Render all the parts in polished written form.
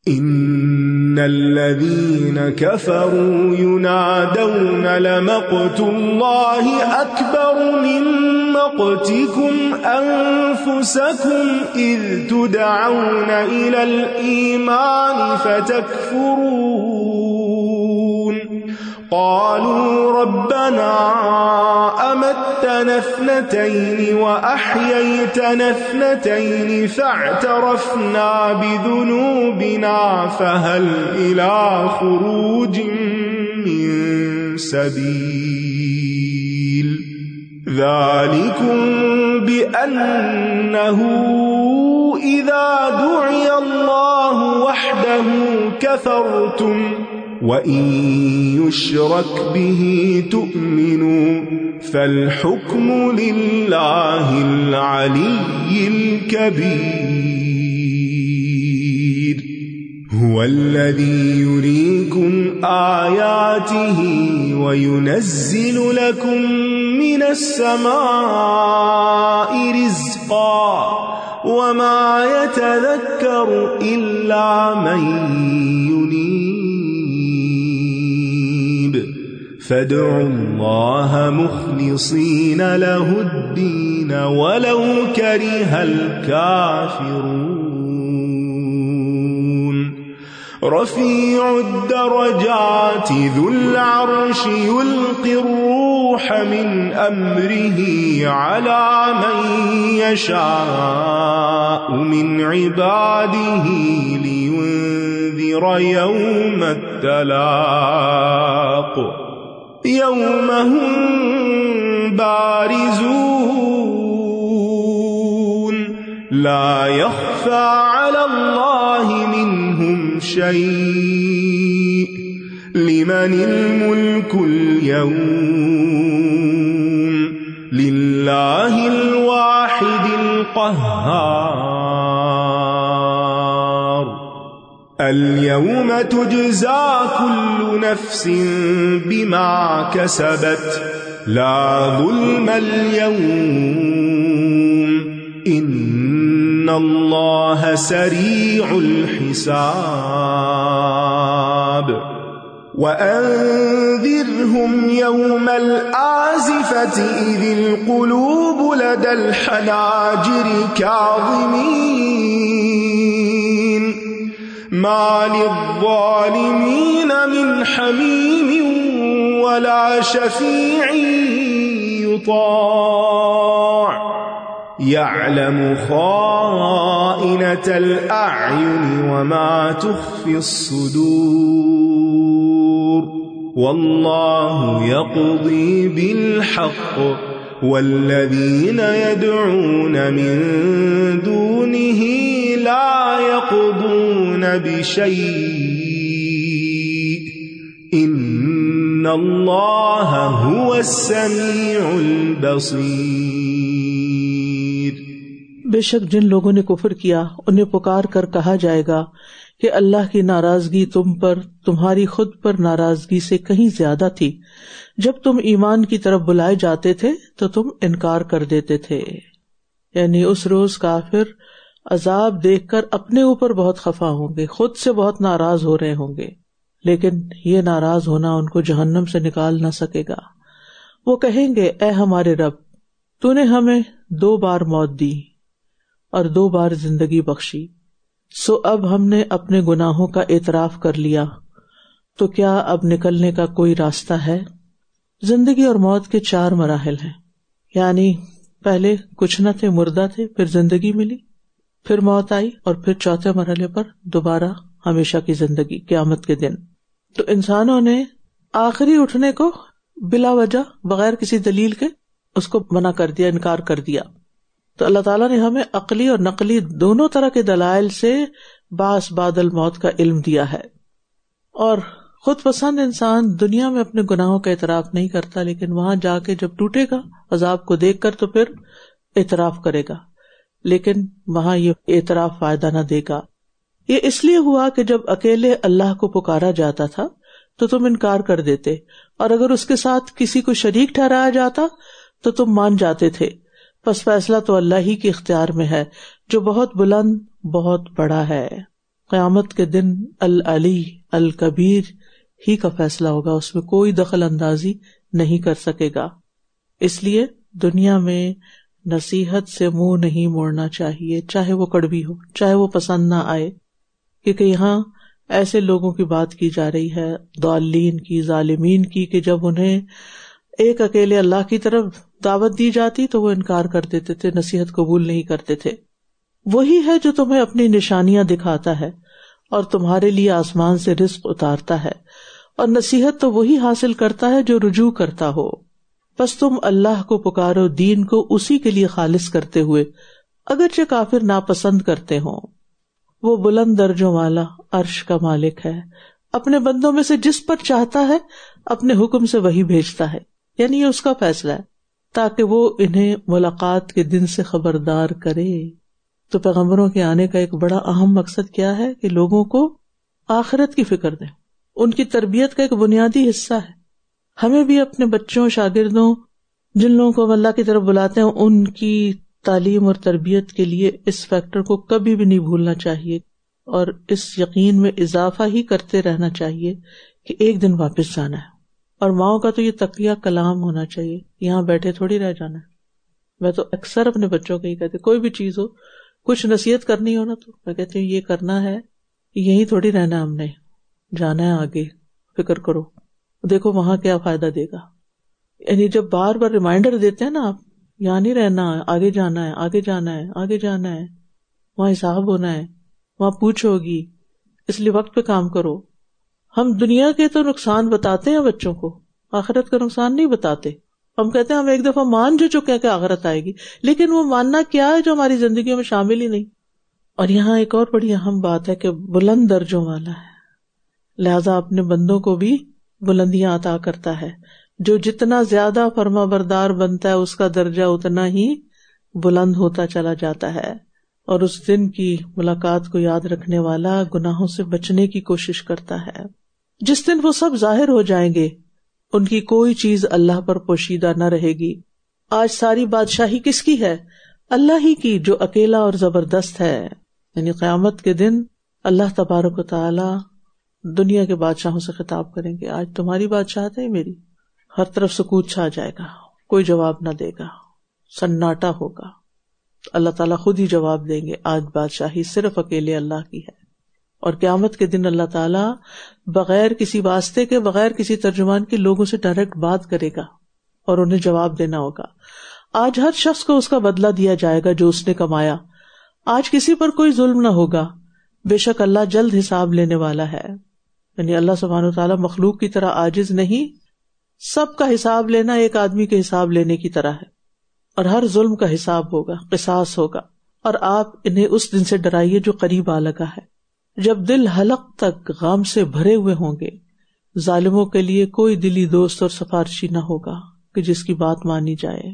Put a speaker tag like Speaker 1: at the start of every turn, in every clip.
Speaker 1: إن الذين كفروا ينادون لمقت الله أكبر من مقتكم أنفسكم إذ تدعون إلى الإيمان فتكفرون قالوا ربنا أمتنا اثنتين وأحييتنا اثنتين فاعترفنا بذنوبنا فهل إلى خروج من سبيل ذلكم بأنه إذا دعي الله وحده كفرتم وَإِن يُشْرَكْ بِهِ تُؤْمِنُوا فَالْحُكْمُ لِلَّهِ الْعَلِيِّ الْكَبِيرِ هُوَ الَّذِي يُرِيكُمْ آيَاتِهِ وَيُنَزِّلُ لَكُم مِّنَ السَّمَاءِ رِزْقًا وَمَا يَتَذَكَّرُ إِلَّا مَن يُنِيبُ فادعوا الله مخلصين له الدين ولو كره الكافرون رفيع الدرجات ذو العرش يلقي الروح من أمره على من يشاء من عباده لينذر يوم التلاق يوم هم بارزون لا يخفى على الله منهم شيء لمن الملك اليوم لله الواحد القهار اليوم تجزى كل نفس بما كسبت لا ظلم اليوم إن الله سريع الحساب وأنذرهم يوم الآزفة إذ القلوب لدى الحناجر كاظمين ما للظالمين من حميم ولا شفيع يطاع يعلم خائنة الأعين وما تخفي الصدور والله يقضي بالحق والذين يدعون من دونه لا يقضون بشيء إن الله هو السميع البصير
Speaker 2: بے شک جن لوگوں نے کفر کیا انہیں پکار کر کہا جائے گا کہ اللہ کی ناراضگی تم پر تمہاری خود پر ناراضگی سے کہیں زیادہ تھی جب تم ایمان کی طرف بلائے جاتے تھے تو تم انکار کر دیتے تھے. یعنی اس روز کافر عذاب دیکھ کر اپنے اوپر بہت خفا ہوں گے، خود سے بہت ناراض ہو رہے ہوں گے، لیکن یہ ناراض ہونا ان کو جہنم سے نکال نہ سکے گا. وہ کہیں گے اے ہمارے رب، تو نے ہمیں 2 بار موت دی اور 2 بار زندگی بخشی، سو اب ہم نے اپنے گناہوں کا اعتراف کر لیا، تو کیا اب نکلنے کا کوئی راستہ ہے؟ زندگی اور موت کے 4 مراحل ہیں، یعنی پہلے کچھ نہ تھے، مردہ تھے، پھر زندگی ملی، پھر موت آئی، اور پھر چوتھے مرحلے پر دوبارہ ہمیشہ کی زندگی قیامت کے دن. تو انسانوں نے آخری اٹھنے کو بلا وجہ بغیر کسی دلیل کے اس کو منع کر دیا، انکار کر دیا. تو اللہ تعالیٰ نے ہمیں عقلی اور نقلی دونوں طرح کے دلائل سے بعث بعد الموت کا علم دیا ہے. اور خود پسند انسان دنیا میں اپنے گناہوں کا اعتراف نہیں کرتا، لیکن وہاں جا کے جب ٹوٹے گا عذاب کو دیکھ کر تو پھر اعتراف کرے گا، لیکن وہاں یہ اعتراف فائدہ نہ دے گا. یہ اس لیے ہوا کہ جب اکیلے اللہ کو پکارا جاتا تھا تو تم انکار کر دیتے، اور اگر اس کے ساتھ کسی کو شریک ٹھہرایا جاتا تو تم مان جاتے تھے. پس فیصلہ تو اللہ ہی کے اختیار میں ہے جو بہت بلند، بہت بڑا ہے. قیامت کے دن العلی الکبیر ہی کا فیصلہ ہوگا، اس میں کوئی دخل اندازی نہیں کر سکے گا. اس لیے دنیا میں نصیحت سے منہ نہیں موڑنا چاہیے، چاہے وہ کڑوی ہو، چاہے وہ پسند نہ آئے، کیونکہ یہاں ایسے لوگوں کی بات کی جا رہی ہے، ضالین کی، ظالمین کی، کہ جب انہیں ایک اکیلے اللہ کی طرف دعوت دی جاتی تو وہ انکار کر دیتے تھے، نصیحت قبول نہیں کرتے تھے. وہی ہے جو تمہیں اپنی نشانیاں دکھاتا ہے اور تمہارے لیے آسمان سے رزق اتارتا ہے، اور نصیحت تو وہی حاصل کرتا ہے جو رجوع کرتا ہو. بس تم اللہ کو پکارو دین کو اسی کے لیے خالص کرتے ہوئے، اگرچہ کافر ناپسند کرتے ہوں. وہ بلند درجوں والا عرش کا مالک ہے، اپنے بندوں میں سے جس پر چاہتا ہے اپنے حکم سے وہی بھیجتا ہے، یعنی یہ اس کا فیصلہ ہے، تاکہ وہ انہیں ملاقات کے دن سے خبردار کرے. تو پیغمبروں کے آنے کا ایک بڑا اہم مقصد کیا ہے کہ لوگوں کو آخرت کی فکر دیں، ان کی تربیت کا ایک بنیادی حصہ ہے. ہمیں بھی اپنے بچوں، شاگردوں، جن لوگوں کو ہم اللہ کی طرف بلاتے ہیں، ان کی تعلیم اور تربیت کے لیے اس فیکٹر کو کبھی بھی نہیں بھولنا چاہیے، اور اس یقین میں اضافہ ہی کرتے رہنا چاہیے کہ ایک دن واپس جانا ہے. اور ماؤں کا تو یہ تقیہ کلام ہونا چاہیے، یہاں بیٹھے تھوڑی رہ جانا ہے. میں تو اکثر اپنے بچوں کو ہی کہتی، کوئی بھی چیز ہو، کچھ نصیحت کرنی ہو نا، تو میں کہتی ہوں یہ کرنا ہے، یہی تھوڑی رہنا، ہم نے جانا ہے آگے، فکر کرو، دیکھو وہاں کیا فائدہ دے گا. یعنی جب بار بار ریمائنڈر دیتے ہیں نا، آپ یہاں نہیں رہنا، آگے جانا ہے، آگے جانا ہے، آگے جانا ہے، وہاں حساب ہونا ہے، وہاں پوچھ ہوگی، اس لیے وقت پہ کام کرو. ہم دنیا کے تو نقصان بتاتے ہیں بچوں کو، آخرت کا نقصان نہیں بتاتے. ہم کہتے ہیں ہم ایک دفعہ مان جو چکے ہیں کہ آخرت آئے گی، لیکن وہ ماننا کیا ہے جو ہماری زندگیوں میں شامل ہی نہیں. اور یہاں ایک اور بڑی اہم بات ہے کہ بلند درجوں والا ہے، لہذا اپنے بندوں کو بھی بلندیاں عطا کرتا ہے. جو جتنا زیادہ فرما بردار بنتا ہے اس کا درجہ اتنا ہی بلند ہوتا چلا جاتا ہے. اور اس دن کی ملاقات کو یاد رکھنے والا گناہوں سے بچنے کی کوشش کرتا ہے. جس دن وہ سب ظاہر ہو جائیں گے، ان کی کوئی چیز اللہ پر پوشیدہ نہ رہے گی. آج ساری بادشاہی کس کی ہے؟ اللہ ہی کی، جو اکیلا اور زبردست ہے. یعنی قیامت کے دن اللہ تبارک و تعالی دنیا کے بادشاہوں سے خطاب کریں گے، آج تمہاری بادشاہت ہے، میری. ہر طرف سکوت چھا جائے گا، کوئی جواب نہ دے گا، سناٹا ہوگا. اللہ تعالیٰ خود ہی جواب دیں گے، آج بادشاہی صرف اکیلے اللہ کی ہے. اور قیامت کے دن اللہ تعالیٰ بغیر کسی واسطے کے، بغیر کسی ترجمان کے لوگوں سے ڈائریکٹ بات کرے گا اور انہیں جواب دینا ہوگا. آج ہر شخص کو اس کا بدلہ دیا جائے گا جو اس نے کمایا. آج کسی پر کوئی ظلم نہ ہوگا، بے شک اللہ جلد حساب لینے والا ہے. یعنی اللہ سبحانہ وتعالیٰ مخلوق کی طرح عاجز نہیں، سب کا حساب لینا ایک آدمی کے حساب لینے کی طرح ہے. اور ہر ظلم کا حساب ہوگا، قصاص ہوگا. اور آپ انہیں اس دن سے ڈرائیے جو قریب آ لگا ہے، جب دل حلق تک غم سے بھرے ہوئے ہوں گے. ظالموں کے لیے کوئی دلی دوست اور سفارشی نہ ہوگا کہ جس کی بات مانی جائے.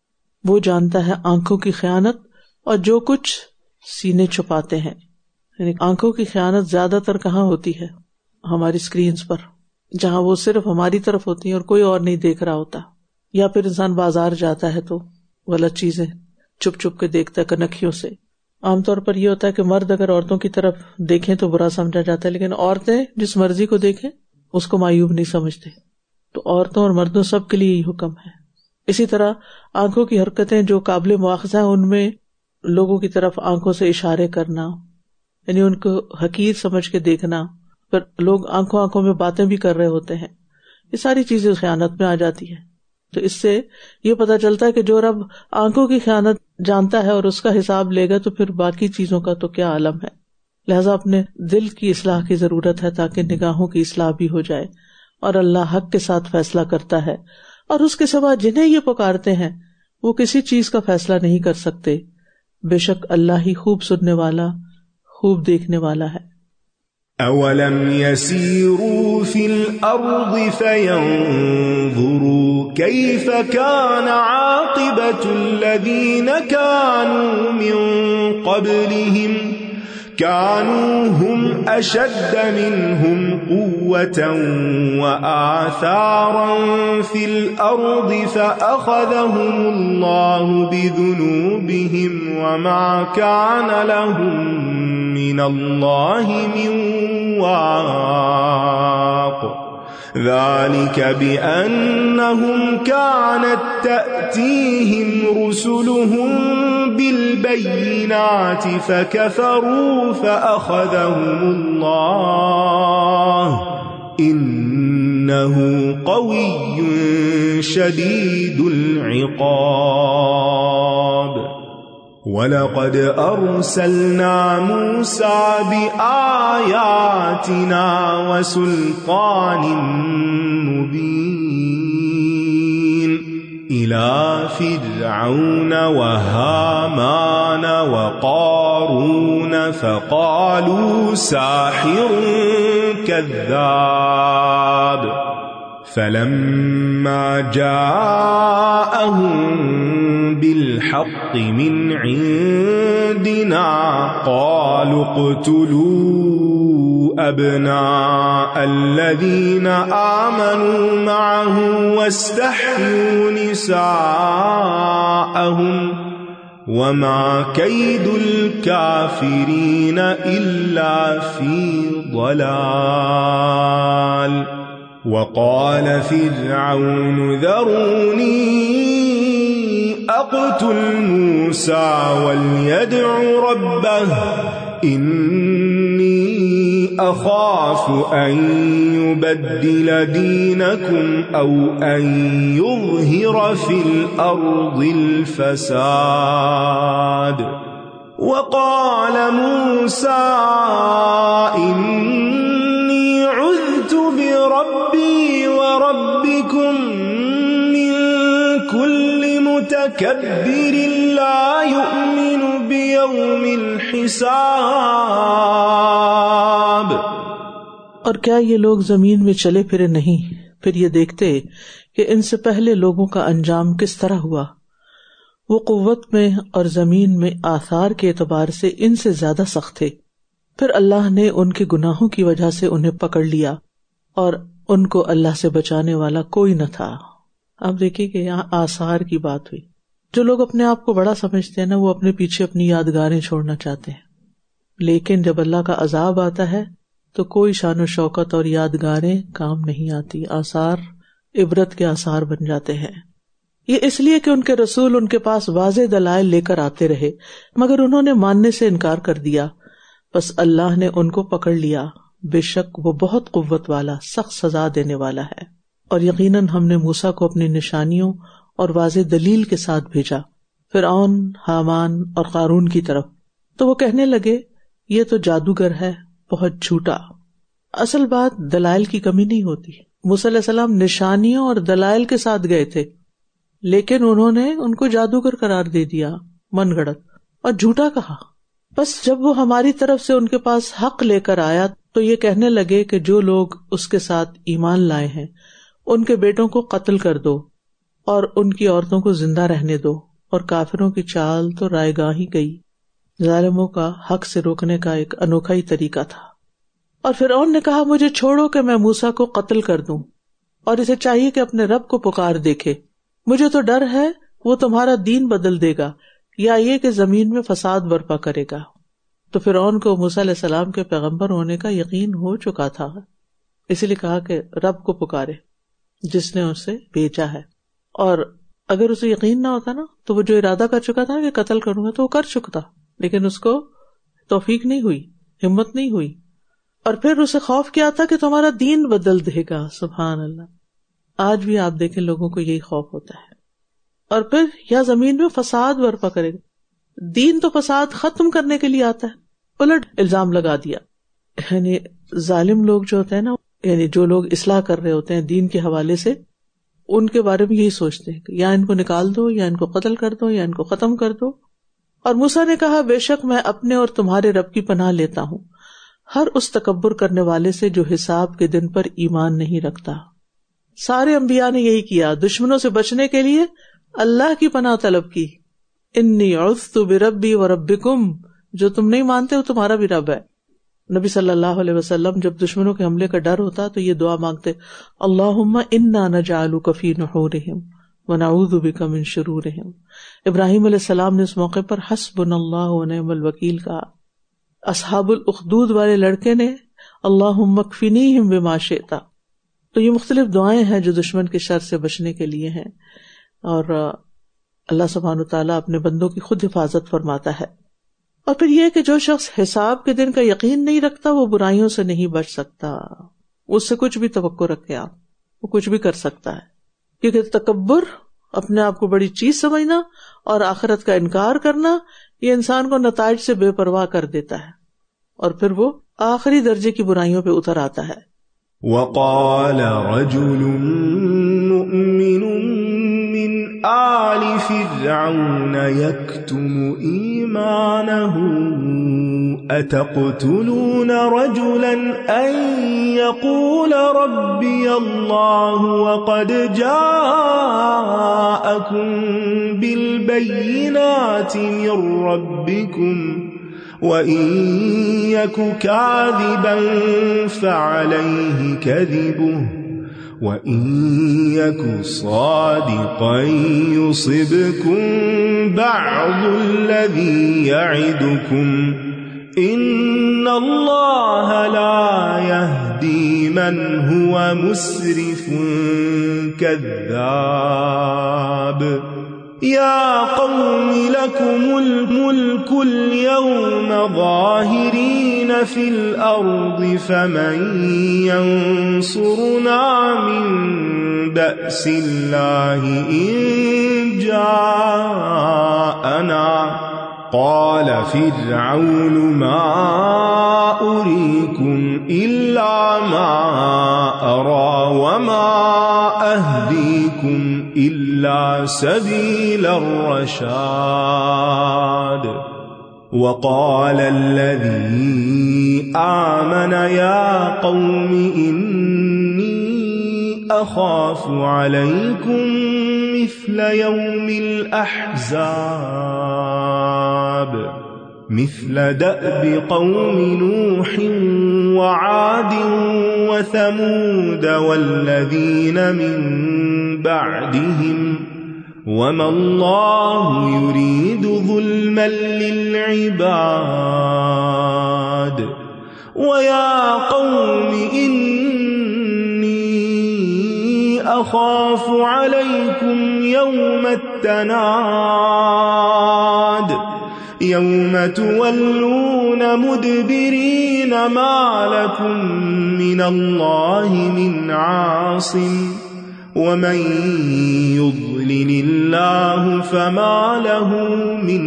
Speaker 2: وہ جانتا ہے آنکھوں کی خیانت اور جو کچھ سینے چھپاتے ہیں. یعنی آنکھوں کی خیانت زیادہ تر کہاں ہوتی ہے؟ ہماری اسکرینز پر، جہاں وہ صرف ہماری طرف ہوتی ہیں اور کوئی اور نہیں دیکھ رہا ہوتا. یا پھر انسان بازار جاتا ہے تو غلط چیزیں چھپ چھپ کے دیکھتا ہے کنکھیوں سے. عام طور پر یہ ہوتا ہے کہ مرد اگر عورتوں کی طرف دیکھیں تو برا سمجھا جاتا ہے، لیکن عورتیں جس مرضی کو دیکھیں اس کو معیوب نہیں سمجھتے. تو عورتوں اور مردوں سب کے لیے یہ حکم ہے. اسی طرح آنکھوں کی حرکتیں جو قابل مواخذہ ہیں، ان میں لوگوں کی طرف آنکھوں سے اشارے کرنا، یعنی ان کو حقیر سمجھ کے دیکھنا. پھر لوگ آنکھوں میں باتیں بھی کر رہے ہوتے ہیں. یہ ساری چیزیں خیانت میں آ جاتی ہے. تو اس سے یہ پتہ چلتا ہے کہ جو رب آنکھوں کی خیانت جانتا ہے اور اس کا حساب لے گا، تو پھر باقی چیزوں کا تو کیا عالم ہے. لہذا اپنے دل کی اصلاح کی ضرورت ہے تاکہ نگاہوں کی اصلاح بھی ہو جائے. اور اللہ حق کے ساتھ فیصلہ کرتا ہے، اور اس کے سوا جنہیں یہ پکارتے ہیں وہ کسی چیز کا فیصلہ نہیں کر سکتے. بے شک اللہ ہی خوب سننے والا، خوب دیکھنے والا ہے.
Speaker 1: أَوَلَمْ يَسِيرُوا فِي الْأَرْضِ فَيَنْظُرُوا كَيْفَ كَانَ عَاقِبَةُ الَّذِينَ كَانُوا مِنْ قَبْلِهِمْ كانوا هم أشد منهم قوة وآثارا في الأرض فأخذهم الله بذنوبهم وما كان لهم من الله من واق ذلك بأنهم كانت تأتيهم رسلهم بالبينات فكفروا فأخذهم الله إنه قوي شديد العقاب وَلَقَدْ أَرْسَلْنَا مُوسَى بِآيَاتِنَا وَسُلْطَانٍ مُبِينٍ إِلَى فِرْعَوْنَ وَهَامَانَ وَقَارُونَ فَقَالُوا سَاحِرٌ كَذَّابٌ فَلَمَّا جَاءَهُم بالحق من عندنا قالوا اقتلوا أبناء الذين آمنوا معه واستحيوا نساءهم وما كيد الكافرين إلا في ضلال وقال فرعون ذروني أقتل موسى وليدع ربه إني أخاف أن يبدل دينكم أو أن يظهر في الأرض الفساد وقال موسى إني عذت بربي وربكم من كل متكبر لا يؤمن بيوم الحساب.
Speaker 2: اور کیا یہ لوگ زمین میں چلے پھرے نہیں، پھر یہ دیکھتے کہ ان سے پہلے لوگوں کا انجام کس طرح ہوا؟ وہ قوت میں اور زمین میں آثار کے اعتبار سے ان سے زیادہ سخت تھے. پھر اللہ نے ان کے گناہوں کی وجہ سے انہیں پکڑ لیا اور ان کو اللہ سے بچانے والا کوئی نہ تھا. اب دیکھیے کہ یہاں آثار کی بات ہوئی. جو لوگ اپنے آپ کو بڑا سمجھتے ہیں نا، وہ اپنے پیچھے اپنی یادگاریں چھوڑنا چاہتے ہیں، لیکن جب اللہ کا عذاب آتا ہے تو کوئی شان و شوکت اور یادگاریں کام نہیں آتی. آثار عبرت کے آثار بن جاتے ہیں. یہ اس لیے کہ ان کے رسول ان کے پاس واضح دلائل لے کر آتے رہے، مگر انہوں نے ماننے سے انکار کر دیا. بس اللہ نے ان کو پکڑ لیا. بے شک وہ بہت قوت والا، سخت سزا دینے والا ہے. اور یقیناً ہم نے موسیٰ کو اپنی نشانیوں اور واضح دلیل کے ساتھ بھیجا فرعون، حامان اور قارون کی طرف. تو وہ کہنے لگے یہ تو جادوگر ہے، بہت جھوٹا. اصل بات دلائل کی کمی نہیں ہوتی. موسیٰ علیہ السلام نشانیوں اور دلائل کے ساتھ گئے تھے، لیکن انہوں نے ان کو جادوگر قرار دے دیا، من گھڑت اور جھوٹا کہا. بس جب وہ ہماری طرف سے ان کے پاس حق لے کر آیا تو یہ کہنے لگے کہ جو لوگ اس کے ساتھ ایمان لائے ہیں ان کے بیٹوں کو قتل کر دو اور ان کی عورتوں کو زندہ رہنے دو. اور کافروں کی چال تو رائے گاہ ہی گئی. ظالموں کا حق سے روکنے کا ایک انوکھا ہی طریقہ تھا. اور فرعون نے کہا مجھے چھوڑو کہ میں موسیٰ کو قتل کر دوں، اور اسے چاہیے کہ اپنے رب کو پکار دیکھے. مجھے تو ڈر ہے وہ تمہارا دین بدل دے گا یا یہ کہ زمین میں فساد برپا کرے گا. تو فرعون کو موسیٰ علیہ السلام کے پیغمبر ہونے کا یقین ہو چکا تھا، اس لیے کہا کہ رب کو پکارے جس نے اسے بھیجا ہے. اور اگر اسے یقین نہ ہوتا نا تو وہ جو ارادہ کر چکا تھا کہ قتل کروں گا تو وہ کر چکا، لیکن اس کو توفیق نہیں ہوئی، ہمت نہیں ہوئی. اور پھر اسے خوف کیا تھا کہ تمہارا دین بدل دے گا. سبحان اللہ. آج بھی آپ دیکھیں لوگوں کو یہی خوف ہوتا ہے. اور پھر یا زمین میں فساد برپا کرے گا. دین تو فساد ختم کرنے کے لیے آتا ہے، الٹ الزام لگا دیا. یعنی ظالم لوگ جو ہوتے ہیں نا، یعنی جو لوگ اصلاح کر رہے ہوتے ہیں دین کے حوالے سے، ان کے بارے میں یہی سوچتے ہیں کہ یا ان کو نکال دو یا ان کو قتل کر دو یا ان کو ختم کر دو. اور موسیٰ نے کہا بے شک میں اپنے اور تمہارے رب کی پناہ لیتا ہوں ہر اس تکبر کرنے والے سے جو حساب کے دن پر ایمان نہیں رکھتا. سارے انبیاء نے یہی کیا، دشمنوں سے بچنے کے لیے اللہ کی پناہ طلب کی. انی عذت بربی وربکم جو تم نہیں مانتے وہ تمہارا بھی رب ہے. نبی صلی اللہ علیہ وسلم جب دشمنوں کے حملے کا ڈر ہوتا تو یہ دعا مانگتے، اللہم انا نجعلک فی نحورہم ونعوذ بک من شرورہم. ابراہیم علیہ السلام نے اس موقع پر حسبنا اللہ ونعم الوکیل کہا. اصحاب الاخدود والے لڑکے نے اللہم اکفنیہم بما شئت. تو یہ مختلف دعائیں ہیں جو دشمن کے شر سے بچنے کے لیے ہیں، اور اللہ سبحانہ وتعالیٰ اپنے بندوں کی خود حفاظت فرماتا ہے. اور پھر یہ کہ جو شخص حساب کے دن کا یقین نہیں رکھتا وہ برائیوں سے نہیں بچ سکتا. اس سے کچھ بھی توقع رکھے آپ، وہ کچھ بھی کر سکتا ہے. کیونکہ تکبر، اپنے آپ کو بڑی چیز سمجھنا اور آخرت کا انکار کرنا، یہ انسان کو نتائج سے بے پرواہ کر دیتا ہے اور پھر وہ آخری درجے کی برائیوں پہ اتر آتا ہے.
Speaker 1: وقال رجل مؤمن من آل فرعون يكتم إيمانه أتقتلون رجلا أن يقول ربي الله وقد جاءكم بالبينات من ربكم وَإِن يَكُ كَاذِبًا فَعَلَيْهِ كَذِبُهُ وَإِن يَكُ صَادِقًا يُصِبْكُم بَعْضُ الَّذِي يَعِدُكُمْ إِنَّ اللَّهَ لَا يَهْدِي مَنْ هُوَ مُسْرِفٌ كَذَّابٌ. يا قوم لكم الملك اليوم ظاهرين في الأرض فمن ينصرنا من بأس الله إن جاءنا. قال فرعون ما أريكم إلا ما أرى وما أهديكم إلا سبيل الرشاد. وقال الذي آمن يا قوم إني أخاف عليكم مثل يوم الأحزاب مثل دأب قوم نوح وعاد وثمود والذين من بعدهم وما الله يريد ظلما للعباد. ويا قوم إني أخاف عليكم يوم التناد يوم تولون مدبرين ما لكم من الله من عاصم ومن يضلل الله فما له من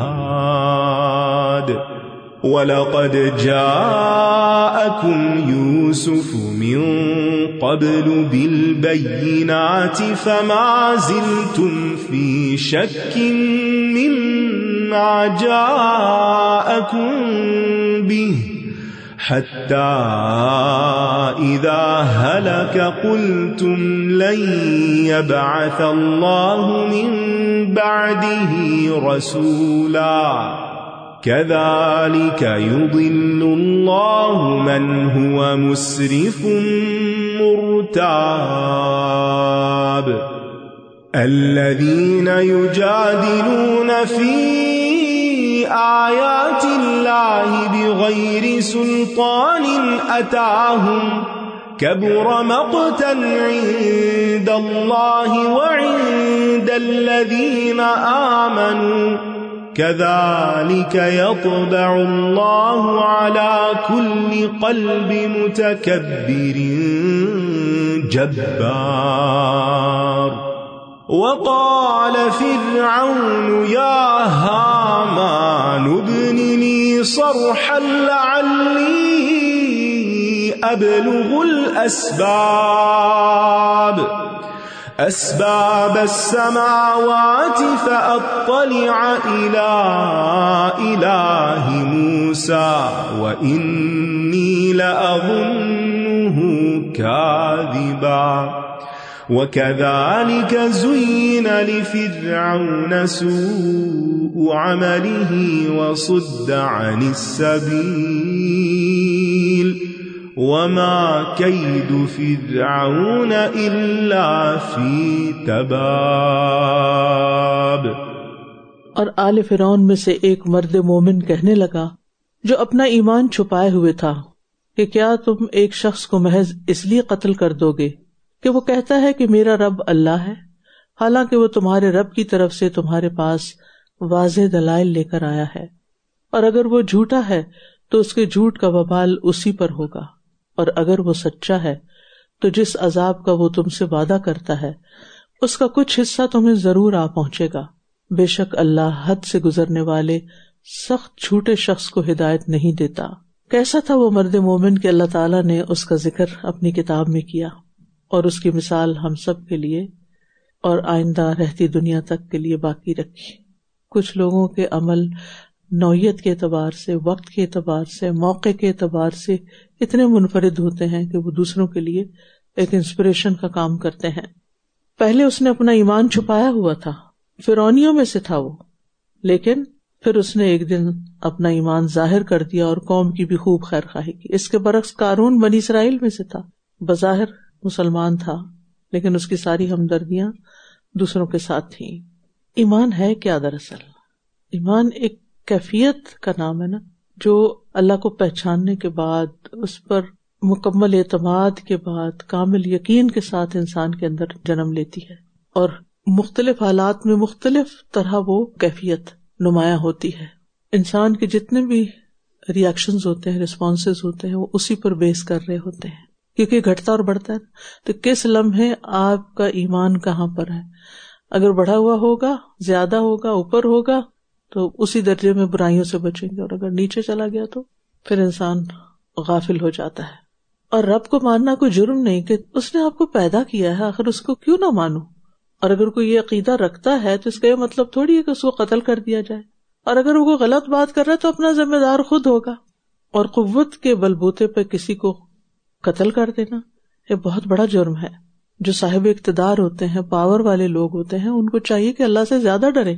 Speaker 1: هاد. وَلَقَدْ جَاءَكُمْ يُوسُفُ مِنْ قَبْلُ بِالْبَيِّنَاتِ فَمَا زِلْتُمْ فِي شَكٍّ مِّمَّا جَاءَكُمْ بِهِ حَتَّى إِذَا هَلَكَ قُلْتُمْ لَنْ يَبْعَثَ اللَّهُ مِنْ بَعْدِهِ رَسُولًا كَذَلِكَ يُضِلُّ اللَّهُ مَنْ هُوَ مُسْرِفٌ مُرْتَابٌ. الَّذِينَ يُجَادِلُونَ فِي آيَاتِ اللَّهِ بِغَيْرِ سُلْطَانٍ أَتَاهُمْ كَبُرَ مَقْتًا عِندَ اللَّهِ وَعِندَ الَّذِينَ آمَنُوا كَذَلِكَ يَطْبَعُ اللَّهُ عَلَى كُلِّ قَلْبِ مُتَكَبِّرٍ جَبَّارٍ. وَقَالَ فِرْعَوْنُ يَا هَامَانُ ابْنِ لِي صَرْحًا لَعَلِّي أَبْلُغُ أسباب السماوات فأطلع إلى إله موسى وإني لأظنه كاذبا وَكَذَلِكَ زُيِّنَ لِفِرْعَوْنَ سُوءُ عَمَلِهِ وَصُدَّ عَنِ السَّبِيلِ وَمَا كَيْدُ فِرْعَوْنَ إِلَّا فِي تَبَابٍ۔
Speaker 2: اور آل فرعون میں سے ایک مرد مومن کہنے لگا جو اپنا ایمان چھپائے ہوئے تھا کہ کیا تم ایک شخص کو محض اس لیے قتل کر دو گے کہ وہ کہتا ہے کہ میرا رب اللہ ہے، حالانکہ وہ تمہارے رب کی طرف سے تمہارے پاس واضح دلائل لے کر آیا ہے، اور اگر وہ جھوٹا ہے تو اس کے جھوٹ کا وبال اسی پر ہوگا، اور اگر وہ سچا ہے تو جس عذاب کا وہ تم سے وعدہ کرتا ہے اس کا کچھ حصہ تمہیں ضرور آ پہنچے گا۔ بے شک اللہ حد سے گزرنے والے سخت جھوٹے شخص کو ہدایت نہیں دیتا۔ کیسا تھا وہ مرد مومن کہ اللہ تعالیٰ نے اس کا ذکر اپنی کتاب میں کیا اور اس کی مثال ہم سب کے لیے اور آئندہ رہتی دنیا تک کے لیے باقی رکھی۔ کچھ لوگوں کے عمل نوعیت کے اعتبار سے، وقت کے اعتبار سے، موقع کے اعتبار سے اتنے منفرد ہوتے ہیں کہ وہ دوسروں کے لیے ایک انسپریشن کا کام کرتے ہیں۔ پہلے اس نے اپنا ایمان چھپایا ہوا تھا، فرعونیوں میں سے تھا وہ، لیکن پھر اس نے ایک دن اپنا ایمان ظاہر کر دیا اور قوم کی بھی خوب خیر خواہی کی۔ اس کے برعکس قارون بنی اسرائیل میں سے تھا، بظاہر مسلمان تھا لیکن اس کی ساری ہمدردیاں دوسروں کے ساتھ تھیں۔ ایمان ہے کیا؟ دراصل ایمان ایک کیفیت کا نام ہے نا، جو اللہ کو پہچاننے کے بعد، اس پر مکمل اعتماد کے بعد، کامل یقین کے ساتھ انسان کے اندر جنم لیتی ہے، اور مختلف حالات میں مختلف طرح وہ کیفیت نمایاں ہوتی ہے۔ انسان کے جتنے بھی ریئیکشنز ہوتے ہیں، ریسپانسز ہوتے ہیں، وہ اسی پر بیس کر رہے ہوتے ہیں، کیونکہ گھٹتا اور بڑھتا ہے۔ تو کس لمحے آپ کا ایمان کہاں پر ہے؟ اگر بڑھا ہوا ہوگا، زیادہ ہوگا، اوپر ہوگا تو اسی درجے میں برائیوں سے بچیں گے، اور اگر نیچے چلا گیا تو پھر انسان غافل ہو جاتا ہے۔ اور رب کو ماننا کوئی جرم نہیں کہ اس نے آپ کو پیدا کیا ہے، آخر اس کو کیوں نہ مانو؟ اور اگر کوئی یہ عقیدہ رکھتا ہے تو اس کا یہ مطلب تھوڑی ہے کہ اس کو قتل کر دیا جائے، اور اگر وہ غلط بات کر رہا ہے تو اپنا ذمہ دار خود ہوگا۔ اور قوت کے بلبوتے پہ کسی کو قتل کر دینا یہ بہت بڑا جرم ہے۔ جو صاحب اقتدار ہوتے ہیں، پاور والے لوگ ہوتے ہیں، ان کو چاہیے کہ اللہ سے زیادہ ڈریں۔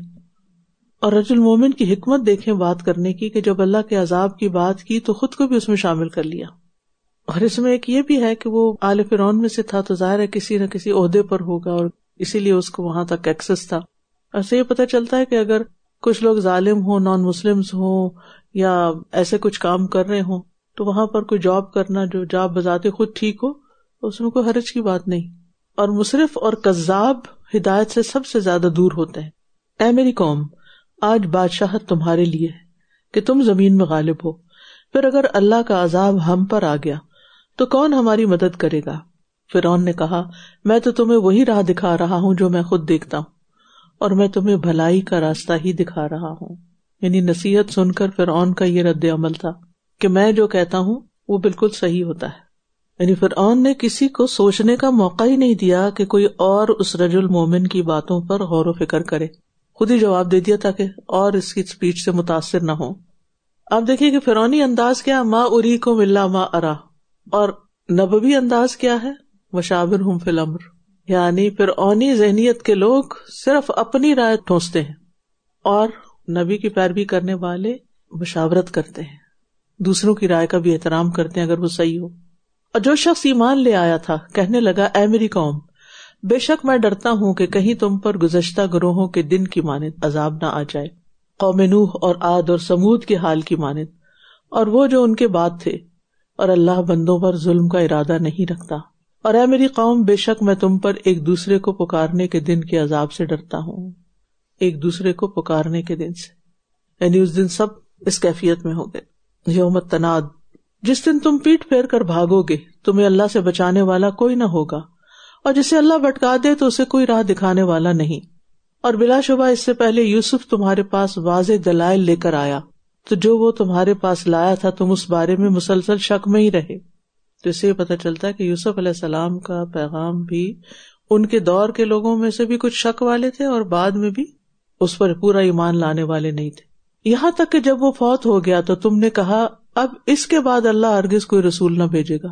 Speaker 2: اور رجل مومن کی حکمت دیکھیں بات کرنے کی، کہ جب اللہ کے عذاب کی بات کی تو خود کو بھی اس میں شامل کر لیا۔ اور اس میں ایک یہ بھی ہے کہ وہ آل فرعون میں سے تھا تو ظاہر ہے کسی نہ کسی عہدے پر ہوگا، اور اسی لیے اس کو وہاں تک ایکسس تھا۔ ایسے یہ پتہ چلتا ہے کہ اگر کچھ لوگ ظالم ہوں، نان مسلمز ہوں، یا ایسے کچھ کام کر رہے ہوں، تو وہاں پر کوئی جاب کرنا جو جاب بذات خود ٹھیک ہو، اس میں کوئی حرج کی بات نہیں۔ اور مسرف اور کذاب ہدایت سے سب سے زیادہ دور ہوتے ہیں۔ اے میری قوم، آج بادشاہت تمہارے لیے ہے کہ تم زمین میں غالب ہو، پھر اگر اللہ کا عذاب ہم پر آ گیا تو کون ہماری مدد کرے گا؟ فرعون نے کہا، میں تو تمہیں وہی راہ دکھا رہا ہوں جو میں خود دیکھتا ہوں، اور میں تمہیں بھلائی کا راستہ ہی دکھا رہا ہوں۔ یعنی نصیحت سن کر فرعون کا یہ رد عمل تھا کہ میں جو کہتا ہوں وہ بالکل صحیح ہوتا ہے۔ یعنی فرعون نے کسی کو سوچنے کا موقع ہی نہیں دیا کہ کوئی اور اس رجل مومن کی باتوں پر غور و فکر کرے، خود ہی جواب دے دیا تاکہ اور اس کی اسپیچ سے متاثر نہ ہو۔ آپ دیکھیے کہ فرعونی انداز کیا، ما اریکم الا ما ارا، اور نبوی انداز کیا ہے، وشاورہم فی الامر۔ یعنی فرعونی ذہنیت کے لوگ صرف اپنی رائے ٹھونستے ہیں، اور نبی کی پیروی کرنے والے مشاورت کرتے ہیں، دوسروں کی رائے کا بھی احترام کرتے ہیں اگر وہ صحیح ہو۔ اور جو شخص ایمان لے آیا تھا کہنے لگا، اے میری قوم، بے شک میں ڈرتا ہوں کہ کہیں تم پر گزشتہ گروہوں کے دن کی مانند عذاب نہ آ جائے، قوم نوح اور عاد اور سمود کے حال کی مانند، اور وہ جو ان کے بعد تھے، اور اللہ بندوں پر ظلم کا ارادہ نہیں رکھتا۔ اور اے میری قوم، بے شک میں تم پر ایک دوسرے کو پکارنے کے دن کے عذاب سے ڈرتا ہوں، ایک دوسرے کو پکارنے کے دن سے، یعنی اس دن سب اس کیفیت میں ہوں گے۔ یوم التناد، جس دن تم پیٹ پھیر کر بھاگو گے، تمہیں اللہ سے بچانے والا کوئی نہ ہوگا، اور جسے اللہ بھٹکا دے تو اسے کوئی راہ دکھانے والا نہیں۔ اور بلا شبہ اس سے پہلے یوسف تمہارے پاس واضح دلائل لے کر آیا، تو جو وہ تمہارے پاس لایا تھا تم اس بارے میں مسلسل شک میں ہی رہے۔ تو اس سے پتہ چلتا ہے کہ یوسف علیہ السلام کا پیغام بھی ان کے دور کے لوگوں میں سے بھی کچھ شک والے تھے، اور بعد میں بھی اس پر پورا ایمان لانے والے نہیں تھے۔ یہاں تک کہ جب وہ فوت ہو گیا تو تم نے کہا، اب اس کے بعد اللہ ہرگز کوئی رسول نہ بھیجے گا۔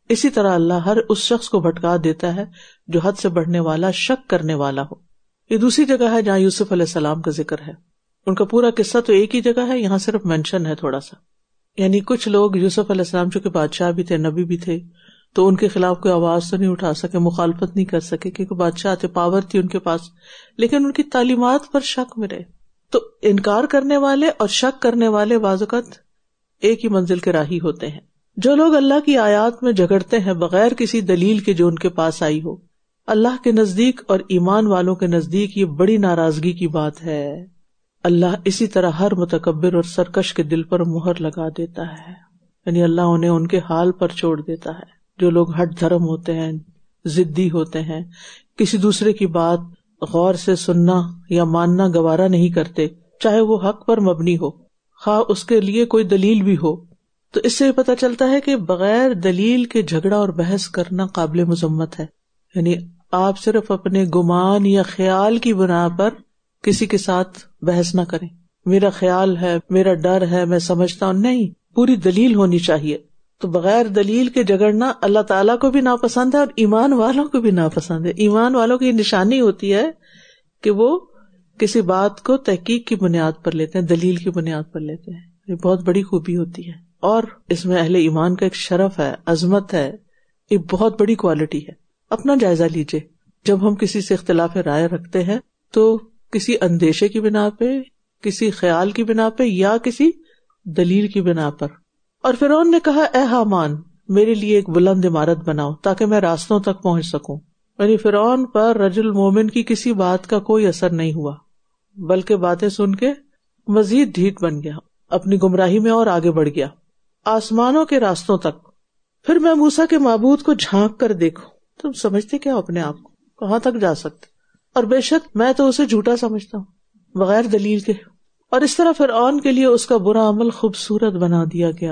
Speaker 2: اسی طرح اللہ ہر اس شخص کو بھٹکا دیتا ہے جو حد سے بڑھنے والا، شک کرنے والا ہو۔ یہ دوسری جگہ ہے جہاں یوسف علیہ السلام کا ذکر ہے۔ ان کا پورا قصہ تو ایک ہی جگہ ہے، یہاں صرف مینشن ہے تھوڑا سا۔ یعنی کچھ لوگ یوسف علیہ السلام چونکہ بادشاہ بھی تھے، نبی بھی تھے، تو ان کے خلاف کوئی آواز تو نہیں اٹھا سکے، مخالفت نہیں کر سکے، کیونکہ بادشاہ تھے، پاور تھی ان کے پاس، لیکن ان کی تعلیمات پر شک میں رہے۔ تو انکار کرنے والے اور شک کرنے والے بعض اوقات ایک ہی منزل کے راہی ہوتے ہیں۔ جو لوگ اللہ کی آیات میں جھگڑتے ہیں بغیر کسی دلیل کے جو ان کے پاس آئی ہو، اللہ کے نزدیک اور ایمان والوں کے نزدیک یہ بڑی ناراضگی کی بات ہے۔ اللہ اسی طرح ہر متکبر اور سرکش کے دل پر مہر لگا دیتا ہے، یعنی اللہ انہیں ان کے حال پر چھوڑ دیتا ہے۔ جو لوگ ہٹ دھرم ہوتے ہیں، ضدی ہوتے ہیں، کسی دوسرے کی بات غور سے سننا یا ماننا گوارا نہیں کرتے، چاہے وہ حق پر مبنی ہو، خواہ اس کے لیے کوئی دلیل بھی ہو، تو اس سے پتہ چلتا ہے کہ بغیر دلیل کے جھگڑا اور بحث کرنا قابل مذمت ہے۔ یعنی آپ صرف اپنے گمان یا خیال کی بنا پر کسی کے ساتھ بحث نہ کریں، میرا خیال ہے، میرا ڈر ہے، میں سمجھتا ہوں، نہیں، پوری دلیل ہونی چاہیے۔ تو بغیر دلیل کے جھگڑنا اللہ تعالیٰ کو بھی ناپسند ہے اور ایمان والوں کو بھی ناپسند ہے۔ ایمان والوں کی نشانی ہوتی ہے کہ وہ کسی بات کو تحقیق کی بنیاد پر لیتے ہیں، دلیل کی بنیاد پر لیتے ہیں۔ یہ بہت بڑی خوبی ہوتی ہے، اور اس میں اہل ایمان کا ایک شرف ہے، عظمت ہے، یہ بہت بڑی کوالٹی ہے۔ اپنا جائزہ لیجئے، جب ہم کسی سے اختلاف رائے رکھتے ہیں تو کسی اندیشے کی بنا پہ، کسی خیال کی بنا پہ، یا کسی دلیل کی بنا پر۔ اور فرعون نے کہا، اے حامان، میرے لیے ایک بلند عمارت بناؤ تاکہ میں راستوں تک پہنچ سکوں۔ یعنی فرعون پر رجل مومن کی کسی بات کا کوئی اثر نہیں ہوا، بلکہ باتیں سن کے مزید ڈھیٹ بن گیا، اپنی گمراہی میں اور آگے بڑھ گیا آسمانوں کے راستوں تک۔ پھر میں موسیٰ کے معبود کو جھانک کر دیکھوں، تم سمجھتے کیا اپنے آپ کو، کہاں تک جا سکتے، اور بے شک میں تو اسے جھوٹا سمجھتا ہوں بغیر دلیل کے۔ اور اس طرح فرعون کے لیے اس کا برا عمل خوبصورت بنا دیا گیا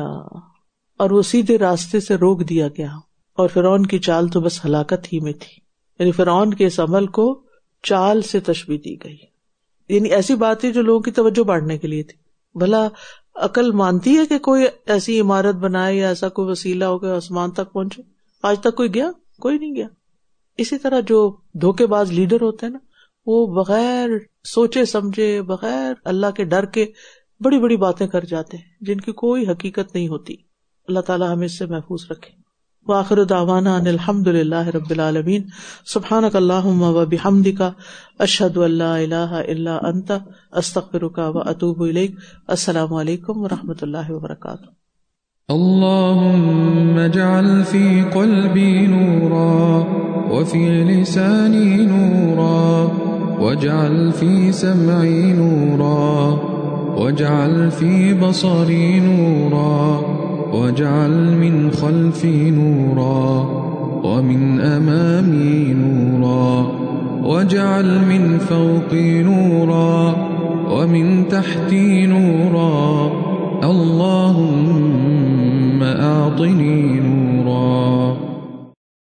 Speaker 2: اور وہ سیدھے راستے سے روک دیا گیا، اور فرعون کی چال تو بس ہلاکت ہی میں تھی۔ یعنی فرعون کے اس عمل کو چال سے تشبیہ دی گئی، یعنی ایسی بات ہے جو لوگوں کی توجہ بانٹنے کے لیے تھی۔ بھلا عقل مانتی ہے کہ کوئی ایسی عمارت بنائے یا ایسا کوئی وسیلہ ہو کہ آسمان تک پہنچے؟ آج تک کوئی گیا؟ کوئی نہیں گیا۔ اسی طرح جو دھوکے باز لیڈر ہوتے ہیں نا، وہ بغیر سوچے سمجھے، بغیر اللہ کے ڈر کے بڑی بڑی باتیں کر جاتے ہیں جن کی کوئی حقیقت نہیں ہوتی۔ اللہ تعالیٰ ہمیں اس سے محفوظ رکھے۔ وآخر دعوانا ان الحمد للہ رب العالمین۔ سبحانک اللہم وبحمدک، اشہد ان لا الہ الا انت، استغفرک واتوب الیک۔ السلام علیکم ورحمۃ اللہ وبرکاتہ۔
Speaker 3: اللهم اجعل في قلبي نورا وفي لساني نورا واجعل في سمعي نورا واجعل في بصري نورا واجعل من خلفي نورا ومن أمامي نورا واجعل من فوقي نورا ومن تحتي نورا اللهم أعطني نورا